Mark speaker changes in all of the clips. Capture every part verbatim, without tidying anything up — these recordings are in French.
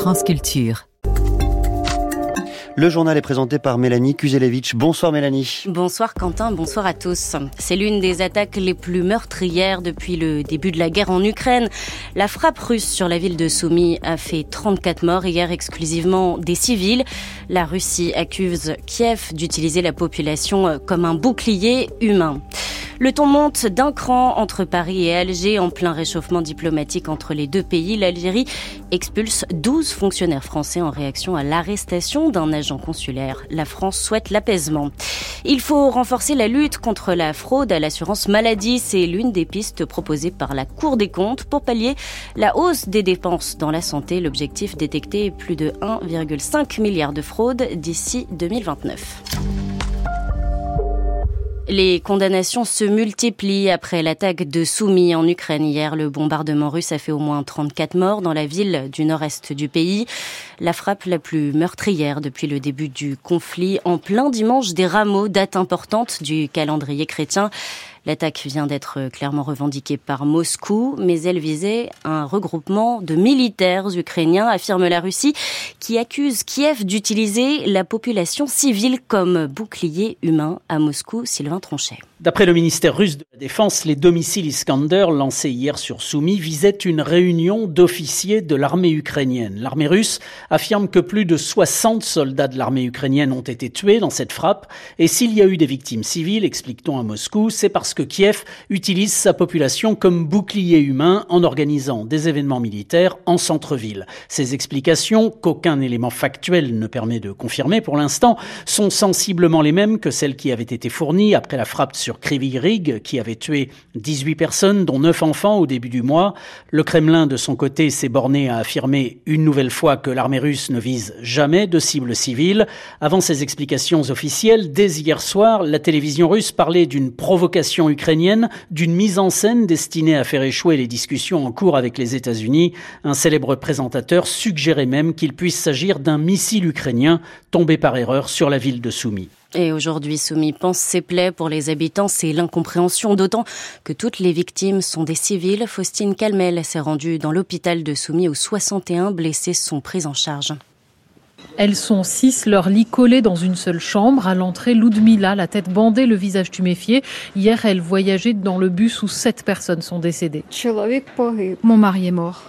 Speaker 1: France Culture.
Speaker 2: Le journal est présenté par Mélanie Kuzelevitch. Bonsoir Mélanie.
Speaker 3: Bonsoir Quentin, bonsoir à tous. C'est l'une des attaques les plus meurtrières depuis le début de la guerre en Ukraine. La frappe russe sur la ville de Soumy a fait trente-quatre morts, hier exclusivement des civils. La Russie accuse Kiev d'utiliser la population comme un bouclier humain. Le ton monte d'un cran entre Paris et Alger en plein réchauffement diplomatique entre les deux pays. L'Algérie expulse douze fonctionnaires français en réaction à l'arrestation d'un agent consulaire. La France souhaite l'apaisement. Il faut renforcer la lutte contre la fraude à l'assurance maladie. C'est l'une des pistes proposées par la Cour des comptes pour pallier la hausse des dépenses dans la santé. L'objectif, détecter plus de un virgule cinq milliard de fraudes d'ici deux mille vingt-neuf. Les condamnations se multiplient après l'attaque de Soumy en Ukraine. Hier, le bombardement russe a fait au moins trente-quatre morts dans la ville du nord-est du pays. La frappe la plus meurtrière depuis le début du conflit, en plein dimanche des Rameaux, date importante du calendrier chrétien. L'attaque vient d'être clairement revendiquée par Moscou, mais elle visait un regroupement de militaires ukrainiens, affirme la Russie, qui accuse Kiev d'utiliser la population civile comme bouclier humain. À Moscou, Sylvain Tronchet.
Speaker 4: D'après le ministère russe de la Défense, les deux missiles Iskander lancés hier sur Soumy visaient une réunion d'officiers de l'armée ukrainienne. L'armée russe affirme que plus de soixante soldats de l'armée ukrainienne ont été tués dans cette frappe. Et s'il y a eu des victimes civiles, explique-t-on à Moscou, c'est parce que Kiev utilise sa population comme bouclier humain en organisant des événements militaires en centre-ville. Ces explications, qu'aucun élément factuel ne permet de confirmer pour l'instant, sont sensiblement les mêmes que celles qui avaient été fournies après la frappe sur Kryvyi Rih, qui avait tué dix-huit personnes, dont neuf enfants au début du mois. Le Kremlin, de son côté, s'est borné à affirmer une nouvelle fois que l'armée russe ne vise jamais de cibles civiles. Avant ces explications officielles, dès hier soir, la télévision russe parlait d'une provocation ukrainienne, d'une mise en scène destinée à faire échouer les discussions en cours avec les États-Unis. Un célèbre présentateur suggérait même qu'il puisse s'agir d'un missile ukrainien tombé par erreur sur la ville de Soumy.
Speaker 3: Et aujourd'hui, Soumy pense ses plaies. Pour les habitants, c'est l'incompréhension, d'autant que toutes les victimes sont des civils. Faustine Calmel s'est rendue dans l'hôpital de Soumy où soixante et un blessés sont pris en charge.
Speaker 5: Elles sont six, leurs lits collés dans une seule chambre. À l'entrée, Ludmila, la tête bandée, le visage tuméfié. Hier, elle voyageait dans le bus où sept personnes sont décédées.
Speaker 6: Mon mari est mort.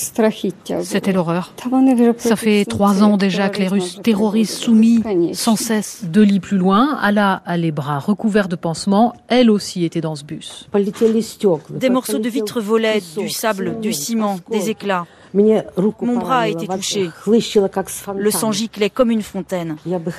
Speaker 5: C'était l'horreur. Ça fait trois ans déjà que les Russes terrorisent Soumy sans cesse. Deux lits plus loin, Ala a les bras recouverts de pansements. Elle aussi était dans ce bus.
Speaker 7: Des morceaux de vitres volaient, du sable, du ciment, des éclats. Mon bras a été touché. Le sang giclait comme une fontaine.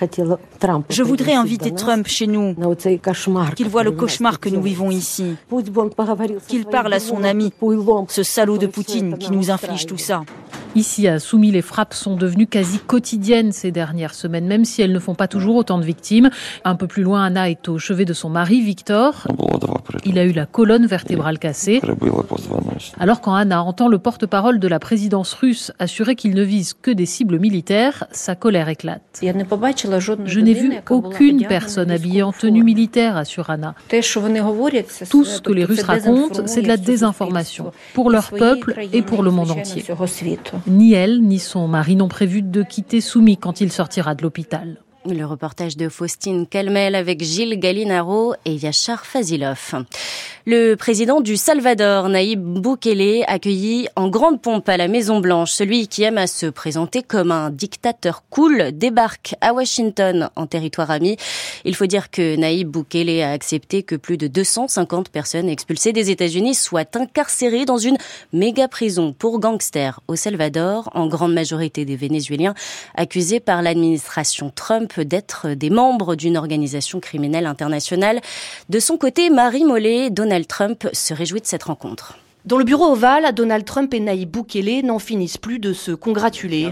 Speaker 7: Je voudrais inviter Trump chez nous, qu'il voit le cauchemar que nous vivons ici, qu'il parle à son ami, ce salaud de Poutine qui nous inflige tout ça.
Speaker 5: Ici, à Soumy, les frappes sont devenues quasi quotidiennes ces dernières semaines, même si elles ne font pas toujours autant de victimes. Un peu plus loin, Anna est au chevet de son mari, Victor. Il a eu la colonne vertébrale cassée. Alors quand Anna entend le porte-parole de la présidence russe assurer qu'il ne vise que des cibles militaires, sa colère éclate. Je n'ai vu aucune personne habillée en tenue militaire, assure Anna. Tout ce que les Russes racontent, c'est de la désinformation, pour leur peuple et pour le monde entier. Ni elle, ni son mari n'ont prévu de quitter Soumy quand il sortira de l'hôpital.
Speaker 3: Le reportage de Faustine Calmel avec Gilles Gallinaro et Yachar Fazilov. Le président du Salvador, Nayib Bukele, accueilli en grande pompe à la Maison-Blanche. Celui qui aime à se présenter comme un dictateur cool débarque à Washington en territoire ami. Il faut dire que Nayib Bukele a accepté que plus de deux cent cinquante personnes expulsées des États-Unis soient incarcérées dans une méga prison pour gangsters au Salvador, en grande majorité des Vénézuéliens accusés par l'administration Trump d'être des membres d'une organisation criminelle internationale. De son côté, Marie Mollet, Donald Trump se réjouit de cette rencontre.
Speaker 8: Dans le bureau ovale, Donald Trump et Nayib Bukele n'en finissent plus de se congratuler.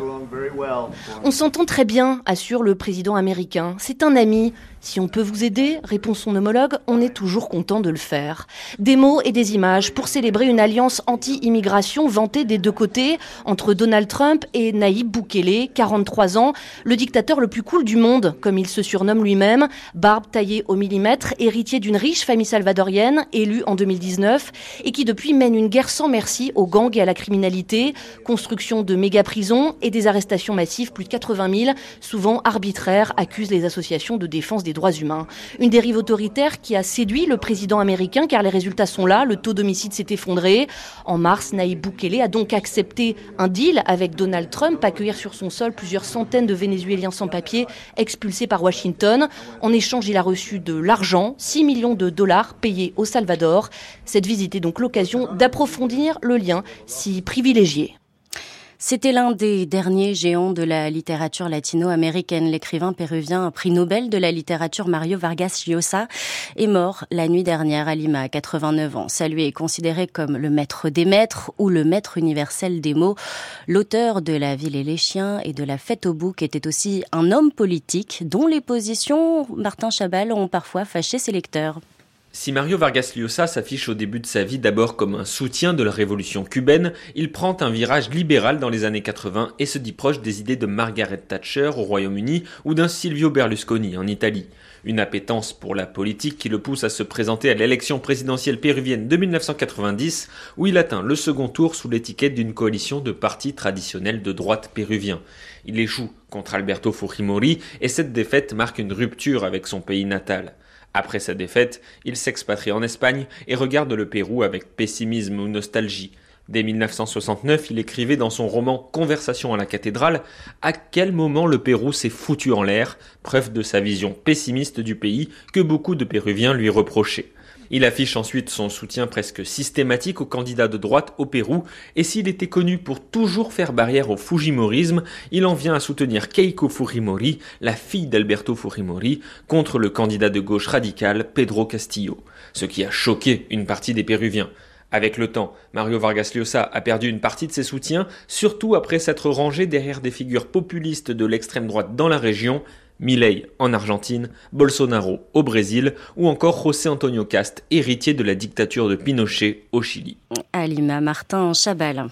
Speaker 1: On s'entend très bien, assure le président américain. C'est un ami. Si on peut vous aider, répond son homologue, on est toujours content de le faire. Des mots et des images pour célébrer une alliance anti-immigration vantée des deux côtés entre Donald Trump et Nayib Bukele, quarante-trois ans, le dictateur le plus cool du monde, comme il se surnomme lui-même, barbe taillée au millimètre, héritier d'une riche famille salvadorienne, élue en deux mille dix-neuf, et qui depuis mène une guerre sans merci aux gangs et à la criminalité, construction de méga-prisons et des arrestations massives, plus de quatre-vingt mille, souvent arbitraires, accusent les associations de défense des droits humains. Une dérive autoritaire qui a séduit le président américain car les résultats sont là, le taux d'homicide s'est effondré. En mars, Nayib Bukele a donc accepté un deal avec Donald Trump, accueillir sur son sol plusieurs centaines de Vénézuéliens sans papier expulsés par Washington. En échange, il a reçu de l'argent, six millions de dollars payés au Salvador. Cette visite est donc l'occasion d'approfondir le lien si privilégié.
Speaker 3: C'était l'un des derniers géants de la littérature latino-américaine. L'écrivain péruvien, prix Nobel de la littérature Mario Vargas Llosa, est mort la nuit dernière à Lima, à quatre-vingt-neuf ans. Ça lui est considéré comme le maître des maîtres ou le maître universel des mots. L'auteur de La Ville et les chiens et de La Fête au bouc était aussi un homme politique dont les positions, Martin Chabal, ont parfois fâché ses lecteurs.
Speaker 8: Si Mario Vargas Llosa s'affiche au début de sa vie d'abord comme un soutien de la révolution cubaine, il prend un virage libéral dans les années quatre-vingts et se dit proche des idées de Margaret Thatcher au Royaume-Uni ou d'un Silvio Berlusconi en Italie. Une appétence pour la politique qui le pousse à se présenter à l'élection présidentielle péruvienne de dix-neuf cent quatre-vingt-dix, où il atteint le second tour sous l'étiquette d'une coalition de partis traditionnels de droite péruviens. Il échoue contre Alberto Fujimori et cette défaite marque une rupture avec son pays natal. Après sa défaite, il s'expatrie en Espagne et regarde le Pérou avec pessimisme ou nostalgie. Dès dix-neuf cent soixante-neuf, il écrivait dans son roman « Conversation à la cathédrale » à quel moment le Pérou s'est foutu en l'air, preuve de sa vision pessimiste du pays que beaucoup de Péruviens lui reprochaient. Il affiche ensuite son soutien presque systématique aux candidats de droite au Pérou, et s'il était connu pour toujours faire barrière au fujimorisme, il en vient à soutenir Keiko Fujimori, la fille d'Alberto Fujimori, contre le candidat de gauche radical Pedro Castillo, ce qui a choqué une partie des Péruviens. Avec le temps, Mario Vargas Llosa a perdu une partie de ses soutiens, surtout après s'être rangé derrière des figures populistes de l'extrême droite dans la région, Milei en Argentine, Bolsonaro au Brésil ou encore José Antonio Cast, héritier de la dictature de Pinochet au Chili.
Speaker 3: À Lima, Martin Chabal.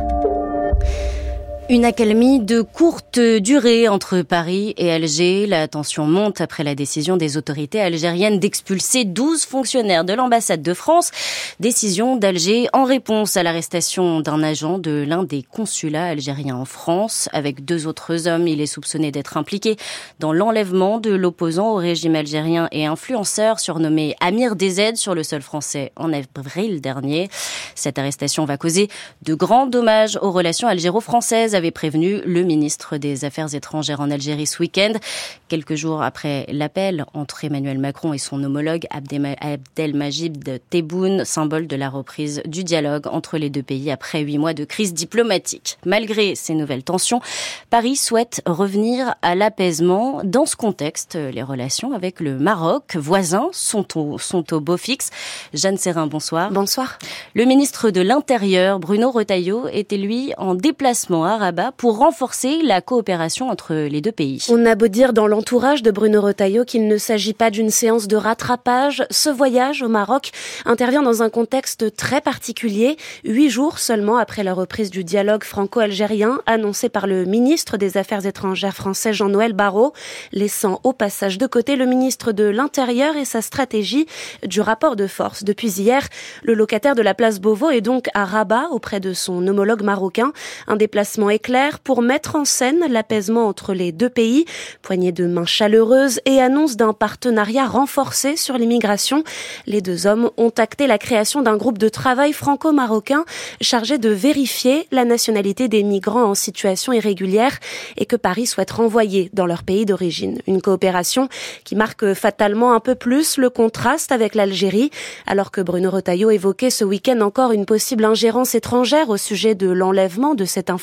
Speaker 3: Une accalmie de courte durée entre Paris et Alger. La tension monte après la décision des autorités algériennes d'expulser douze fonctionnaires de l'ambassade de France. Décision d'Alger en réponse à l'arrestation d'un agent de l'un des consulats algériens en France. Avec deux autres hommes, il est soupçonné d'être impliqué dans l'enlèvement de l'opposant au régime algérien et influenceur surnommé Amir D Z sur le sol français en avril dernier. Cette arrestation va causer de grands dommages aux relations algéro-françaises, avait prévenu le ministre des Affaires étrangères en Algérie ce week-end. Quelques jours après l'appel entre Emmanuel Macron et son homologue Abdelmajid Tebboune, symbole de la reprise du dialogue entre les deux pays après huit mois de crise diplomatique. Malgré ces nouvelles tensions, Paris souhaite revenir à l'apaisement. Dans ce contexte, les relations avec le Maroc, voisins, sont au, sont au beau fixe. Jeanne Serrin, bonsoir.
Speaker 9: Bonsoir.
Speaker 3: Le ministre de l'Intérieur, Bruno Retailleau, était lui en déplacement à Rabat pour renforcer la coopération entre les deux pays.
Speaker 9: On a beau dire dans l'entourage de Bruno Retailleau qu'il ne s'agit pas d'une séance de rattrapage. Ce voyage au Maroc intervient dans un contexte très particulier, huit jours seulement après la reprise du dialogue franco-algérien annoncé par le ministre des Affaires étrangères français Jean-Noël Barrot, laissant au passage de côté le ministre de l'Intérieur et sa stratégie du rapport de force. Depuis hier, le locataire de la place Beauvau est donc à Rabat auprès de son homologue marocain. Un déplacement éclair pour mettre en scène l'apaisement entre les deux pays, poignée de main chaleureuse et annonce d'un partenariat renforcé sur l'immigration. Les deux hommes ont acté la création d'un groupe de travail franco-marocain chargé de vérifier la nationalité des migrants en situation irrégulière et que Paris souhaite renvoyer dans leur pays d'origine. Une coopération qui marque fatalement un peu plus le contraste avec l'Algérie, alors que Bruno Retailleau évoquait ce week-end encore une possible ingérence étrangère au sujet de l'enlèvement de cet influenceur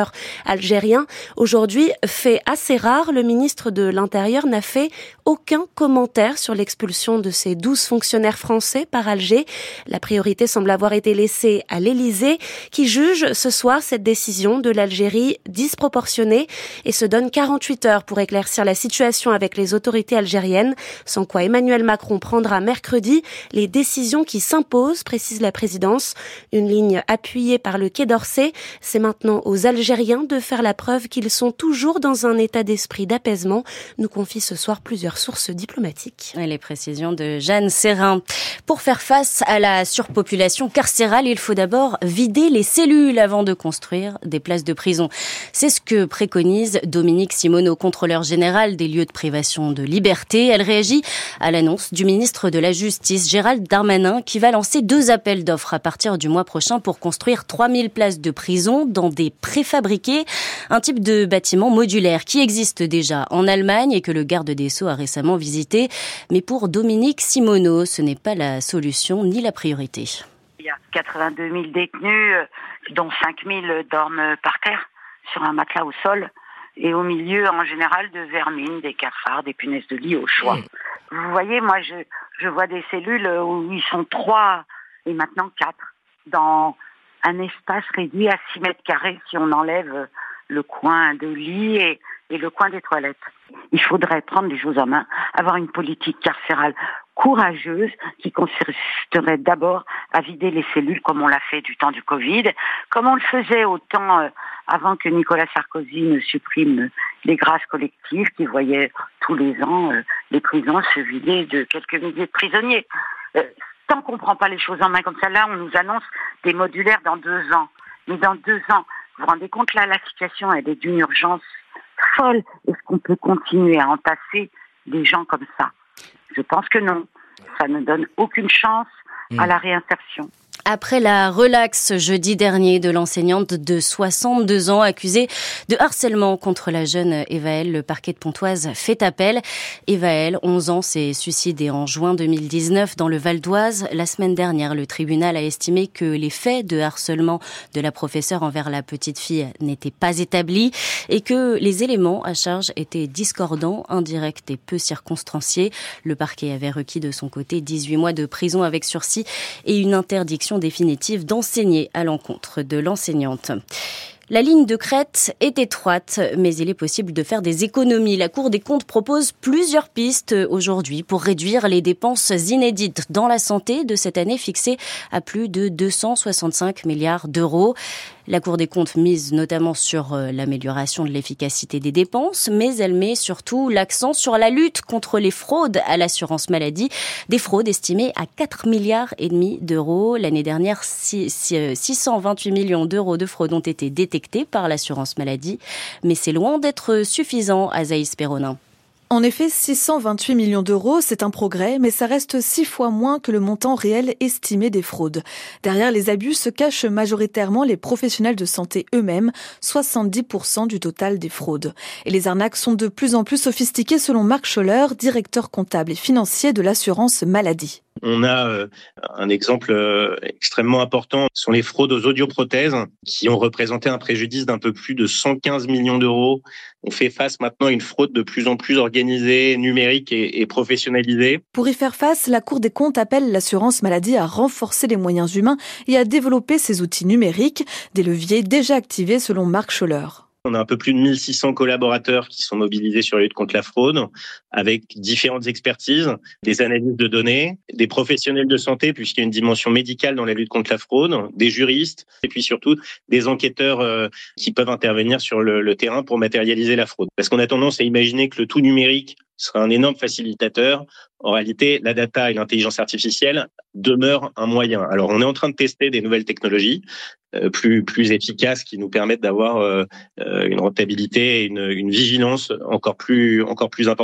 Speaker 9: fonctionnaires algériens. Aujourd'hui, fait assez rare, le ministre de l'Intérieur n'a fait aucun commentaire sur l'expulsion de ces douze fonctionnaires français par Alger. La priorité semble avoir été laissée à l'Élysée, qui juge ce soir cette décision de l'Algérie disproportionnée et se donne quarante-huit heures pour éclaircir la situation avec les autorités algériennes, sans quoi Emmanuel Macron prendra mercredi les décisions qui s'imposent, précise la présidence. Une ligne appuyée par le Quai d'Orsay. C'est maintenant aux Algériens de faire la preuve qu'ils sont toujours dans un état d'esprit d'apaisement, nous confie ce soir plusieurs sources diplomatiques.
Speaker 3: Et les précisions de Jeanne Serrin. Pour faire face à la surpopulation carcérale, il faut d'abord vider les cellules avant de construire des places de prison. C'est ce que préconise Dominique Simonnot, contrôleur général des lieux de privation de liberté. Elle réagit à l'annonce du ministre de la Justice, Gérald Darmanin, qui va lancer deux appels d'offres à partir du mois prochain pour construire trois mille places de prison dans des préfabriqués, un type de bâtiment modulaire qui existe déjà en Allemagne et que le garde des Sceaux a récemment visité. Mais pour Dominique Simonnot, ce n'est pas la solution ni la priorité.
Speaker 10: Il y a quatre-vingt-deux mille détenus, dont cinq mille dorment par terre, sur un matelas au sol, et au milieu, en général, de vermines, des cafards, des punaises de lit au choix. Mmh. Vous voyez, moi, je, je vois des cellules où ils sont trois, et maintenant quatre, dans un espace réduit à six mètres carrés, si on enlève le coin de lit et, et le coin des toilettes. Il faudrait prendre les choses en main, avoir une politique carcérale courageuse qui consisterait d'abord à vider les cellules comme on l'a fait du temps du Covid, comme on le faisait au temps euh, avant que Nicolas Sarkozy ne supprime les grâces collectives qui voyaient tous les ans euh, les prisons se vider de quelques milliers de prisonniers. Euh, tant qu'on ne prend pas les choses en main comme ça, là on nous annonce des modulaires dans deux ans. Mais dans deux ans, vous vous rendez compte, là la situation elle est d'une urgence folle. Est-ce qu'on peut continuer à entasser des gens comme ça ? Je pense que non. Ça ne donne aucune chance mmh. à la réinsertion.
Speaker 3: Après la relaxe jeudi dernier de l'enseignante de soixante-deux ans accusée de harcèlement contre la jeune Evaëlle, le parquet de Pontoise fait appel. Evaëlle, onze ans, s'est suicidée en juin deux mille dix-neuf dans le Val d'Oise. La semaine dernière, le tribunal a estimé que les faits de harcèlement de la professeure envers la petite fille n'étaient pas établis et que les éléments à charge étaient discordants, indirects et peu circonstanciés. Le parquet avait requis de son côté dix-huit mois de prison avec sursis et une interdiction définitive d'enseigner à l'encontre de l'enseignante. La ligne de crête est étroite, mais il est possible de faire des économies. La Cour des comptes propose plusieurs pistes aujourd'hui pour réduire les dépenses inédites dans la santé de cette année fixée à plus de deux cent soixante-cinq milliards d'euros. La Cour des comptes mise notamment sur l'amélioration de l'efficacité des dépenses, mais elle met surtout l'accent sur la lutte contre les fraudes à l'assurance maladie. Des fraudes estimées à quatre milliards et demi d'euros. L'année dernière, six cent vingt-huit millions d'euros de fraudes ont été détectés par l'assurance maladie. Mais c'est loin d'être suffisant, Azaïs Perronin.
Speaker 11: En effet, six cent vingt-huit millions d'euros, c'est un progrès, mais ça reste six fois moins que le montant réel estimé des fraudes. Derrière les abus se cachent majoritairement les professionnels de santé eux-mêmes, soixante-dix pour cent du total des fraudes. Et les arnaques sont de plus en plus sophistiquées selon Marc Scholler, directeur comptable et financier de l'assurance maladie.
Speaker 12: On a euh, un exemple euh, extrêmement important, ce sont les fraudes aux audioprothèses qui ont représenté un préjudice d'un peu plus de cent quinze millions d'euros. On fait face maintenant à une fraude de plus en plus organisée, numérique et, et professionnalisée.
Speaker 11: Pour y faire face, la Cour des comptes appelle l'assurance maladie à renforcer les moyens humains et à développer ses outils numériques, des leviers déjà activés selon Marc Scholler.
Speaker 12: On a un peu plus de mille six cents collaborateurs qui sont mobilisés sur la lutte contre la fraude, avec différentes expertises, des analyses de données, des professionnels de santé, puisqu'il y a une dimension médicale dans la lutte contre la fraude, des juristes, et puis surtout des enquêteurs euh, qui peuvent intervenir sur le, le terrain pour matérialiser la fraude. Parce qu'on a tendance à imaginer que le tout numérique serait un énorme facilitateur. En réalité, la data et l'intelligence artificielle demeurent un moyen. Alors, on est en train de tester des nouvelles technologies euh, plus plus efficaces qui nous permettent d'avoir euh, une rentabilité et une, une vigilance encore plus encore plus importante.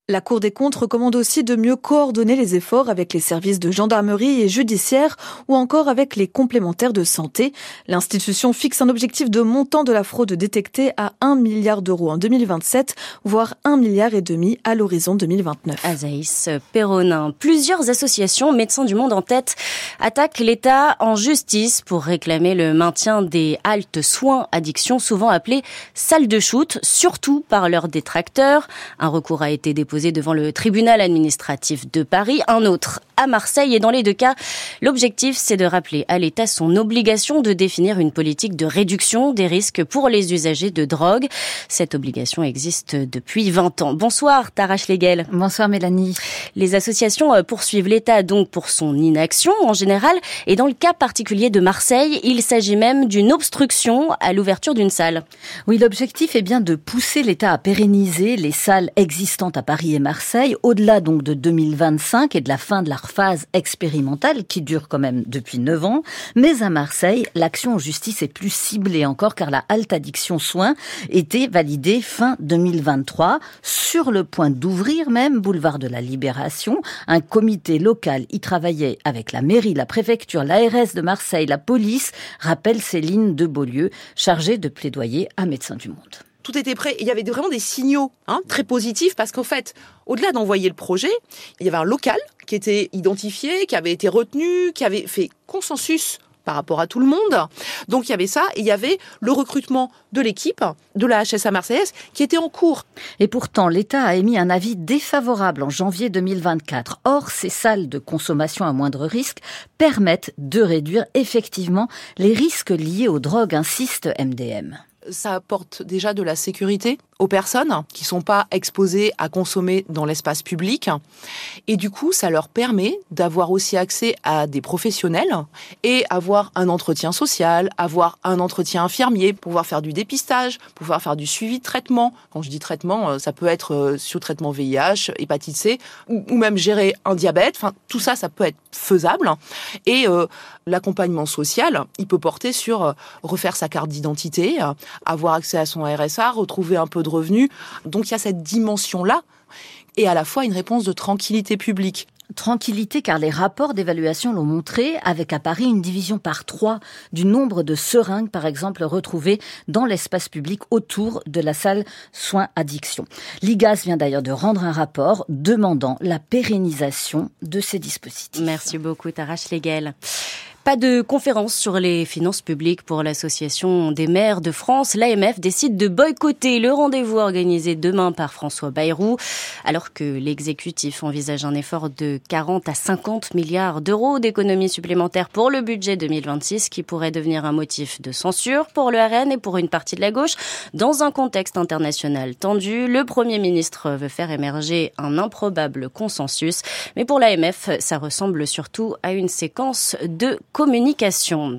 Speaker 11: La Cour des comptes recommande aussi de mieux coordonner les efforts avec les services de gendarmerie et judiciaire ou encore avec les complémentaires de santé. L'institution fixe un objectif de montant de la fraude détectée à un milliard d'euros en deux mille vingt-sept, voire un milliard et demi à l'horizon deux mille vingt-neuf.
Speaker 3: Azaïs Perronin. Plusieurs associations, Médecins du Monde en tête, attaquent l'État en justice pour réclamer le maintien des haltes soins addiction, souvent appelées salles de shoot, surtout par leurs détracteurs. Un recours a été déposé devant le tribunal administratif de Paris, un autre à Marseille. Et dans les deux cas, l'objectif, c'est de rappeler à l'État son obligation de définir une politique de réduction des risques pour les usagers de drogue. Cette obligation existe depuis vingt ans. Bonsoir, Tara Schlegel.
Speaker 13: Bonsoir, Mélanie.
Speaker 3: Les associations poursuivent l'État donc pour son inaction en général. Et dans le cas particulier de Marseille, il s'agit même d'une obstruction à l'ouverture d'une salle.
Speaker 13: Oui, l'objectif est bien de pousser l'État à pérenniser les salles existantes à Paris et Marseille, au-delà donc de deux mille vingt-cinq et de la fin de la phase expérimentale qui dure quand même depuis neuf ans. Mais à Marseille, l'action en justice est plus ciblée encore car la halte addiction soins était validée fin deux mille vingt-trois, sur le point d'ouvrir même, boulevard de la Libération. Un comité local y travaillait avec la mairie, la préfecture, l'A R S de Marseille, la police, rappelle Céline de Beaulieu, chargée de plaidoyer à Médecins du Monde.
Speaker 14: Tout était prêt. Il y avait vraiment des signaux hein, très positifs parce qu'en fait, au-delà d'envoyer le projet, il y avait un local qui était identifié, qui avait été retenu, qui avait fait consensus par rapport à tout le monde. Donc il y avait ça et il y avait le recrutement de l'équipe de la H S A marseillaise qui était en cours.
Speaker 13: Et pourtant, l'État a émis un avis défavorable en janvier deux mille vingt-quatre. Or, ces salles de consommation à moindre risque permettent de réduire effectivement les risques liés aux drogues, insiste M D M.
Speaker 14: Ça apporte déjà de la sécurité aux personnes qui sont pas exposées à consommer dans l'espace public. Et du coup, ça leur permet d'avoir aussi accès à des professionnels et avoir un entretien social, avoir un entretien infirmier, pouvoir faire du dépistage, pouvoir faire du suivi de traitement. Quand je dis traitement, ça peut être sur traitement V I H, hépatite C, ou même gérer un diabète. Enfin, tout ça, ça peut être faisable. Et euh, l'accompagnement social, il peut porter sur euh, refaire sa carte d'identité, euh, avoir accès à son R S A, retrouver un peu de revenus. Donc il y a cette dimension-là et à la fois une réponse de tranquillité publique.
Speaker 13: Tranquillité car les rapports d'évaluation l'ont montré, avec à Paris une division par trois du nombre de seringues, par exemple, retrouvées dans l'espace public autour de la salle soins addiction. L'I G A S vient d'ailleurs de rendre un rapport demandant la pérennisation de ces dispositifs.
Speaker 3: Merci beaucoup, Tara Schlegel. Pas de conférence sur les finances publiques pour l'Association des maires de France. L'A M F décide de boycotter le rendez-vous organisé demain par François Bayrou, alors que l'exécutif envisage un effort de quarante à cinquante milliards d'euros d'économies supplémentaires pour le budget deux mille vingt-six, qui pourrait devenir un motif de censure pour le R N et pour une partie de la gauche. Dans un contexte international tendu, le Premier ministre veut faire émerger un improbable consensus. Mais pour l'A M F, ça ressemble surtout à une séquence de communication.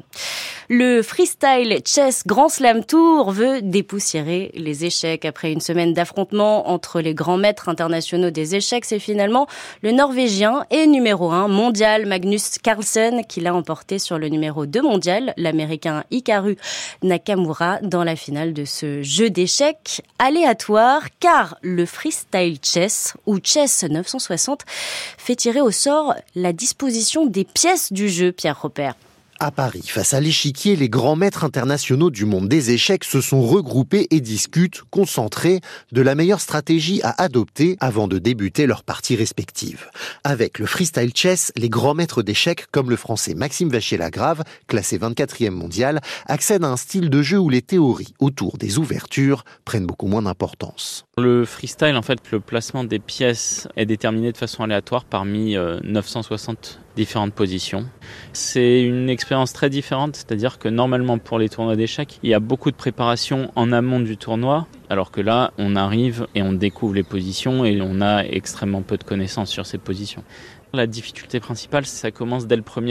Speaker 3: Le Freestyle Chess Grand Slam Tour veut dépoussiérer les échecs. Après une semaine d'affrontements entre les grands maîtres internationaux des échecs, c'est finalement le Norvégien et numéro un mondial Magnus Carlsen qui l'a emporté sur le numéro deux mondial, l'Américain Hikaru Nakamura, dans la finale de ce jeu d'échecs aléatoire, car le Freestyle Chess, ou Chess neuf cent soixante, fait tirer au sort la disposition des pièces du jeu, Pierre Robert.
Speaker 15: À Paris, face à l'échiquier, les grands maîtres internationaux du monde des échecs se sont regroupés et discutent, concentrés, de la meilleure stratégie à adopter avant de débuter leurs parties respectives. Avec le freestyle chess, les grands maîtres d'échecs, comme le français Maxime Vachier-Lagrave, classé vingt-quatrième mondial, accèdent à un style de jeu où les théories autour des ouvertures prennent beaucoup moins d'importance.
Speaker 16: Le freestyle, en fait, le placement des pièces est déterminé de façon aléatoire parmi euh, neuf cent soixante différentes positions. C'est une expérience très différente, c'est-à-dire que normalement pour les tournois d'échecs, il y a beaucoup de préparation en amont du tournoi, alors que là, on arrive et on découvre les positions et on a extrêmement peu de connaissances sur ces positions. La difficulté principale, ça commence dès le premier coup.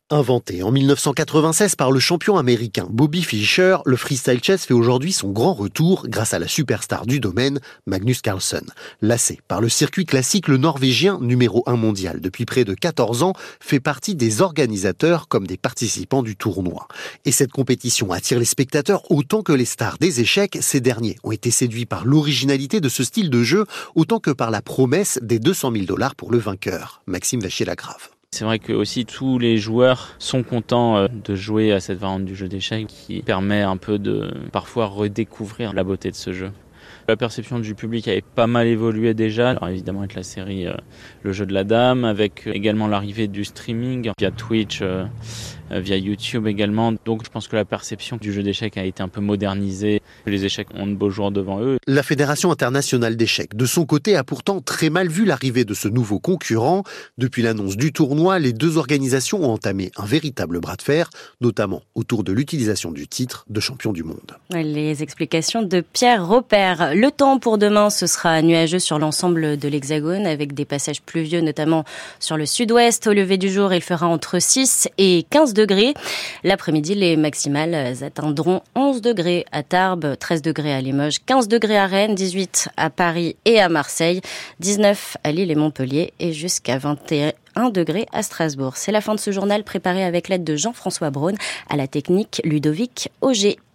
Speaker 15: Inventé en mille neuf cent quatre-vingt-seize par le champion américain Bobby Fischer, le freestyle chess fait aujourd'hui son grand retour grâce à la superstar du domaine, Magnus Carlsen. Lassé par le circuit classique, le Norvégien, numéro un mondial depuis près de quatorze ans, fait partie des organisateurs comme des participants du tournoi. Et cette compétition attire les spectateurs autant que les stars des échecs. Ces derniers ont été séduits par l'originalité de ce style de jeu, autant que par la promesse des deux cent mille dollars pour le vainqueur. Maxime Vachier-Lagrave.
Speaker 16: C'est vrai que aussi tous les joueurs sont contents de jouer à cette variante du jeu d'échecs qui permet un peu de parfois redécouvrir la beauté de ce jeu. La perception du public avait pas mal évolué déjà, alors évidemment avec la série euh, Le jeu de la dame, avec également l'arrivée du streaming via Twitch, euh, via YouTube également. Donc je pense que la perception du jeu d'échecs a été un peu modernisée. Les échecs ont de beaux jours devant eux.
Speaker 15: La Fédération internationale d'échecs, de son côté, a pourtant très mal vu l'arrivée de ce nouveau concurrent. Depuis l'annonce du tournoi, les deux organisations ont entamé un véritable bras de fer, notamment autour de l'utilisation du titre de champion du monde.
Speaker 3: Les explications de Pierre Robert. Le temps pour demain, ce sera nuageux sur l'ensemble de l'Hexagone, avec des passages pluvieux, notamment sur le sud-ouest. Au lever du jour, il fera entre six et quinze degrés. L'après-midi, les maximales atteindront onze degrés à Tarbes, treize degrés à Limoges, quinze degrés à Rennes, dix-huit à Paris et à Marseille, dix-neuf à Lille et Montpellier et jusqu'à vingt et un degrés à Strasbourg. C'est la fin de ce journal préparé avec l'aide de Jean-François Braun, à la technique Ludovic Auger.